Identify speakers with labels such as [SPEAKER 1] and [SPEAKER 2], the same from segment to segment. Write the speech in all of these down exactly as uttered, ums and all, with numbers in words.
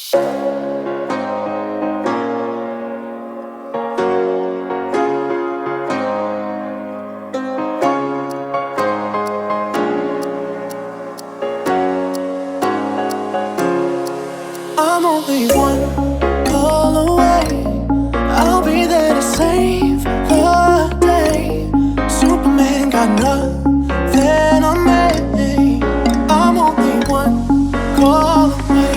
[SPEAKER 1] I'm only one call away. I'll be there to save the day. Superman got nothing on me. I'm only one call away.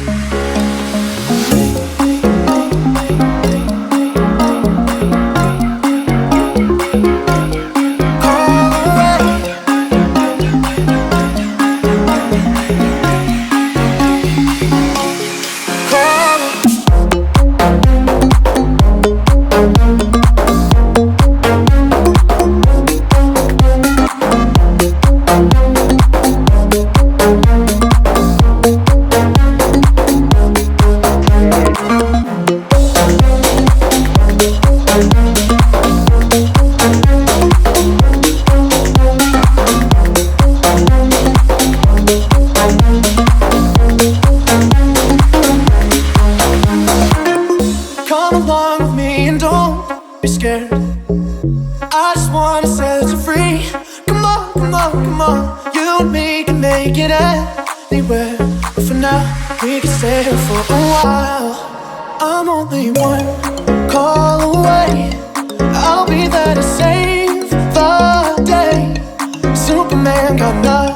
[SPEAKER 1] Come along with me and don't be scared. I just wanna set you free. Come on, come on, come on. You and me can make it anywhere, but for now we can stay here for a while. I'm only one call away. I'll be there to save the day. Superman got nothing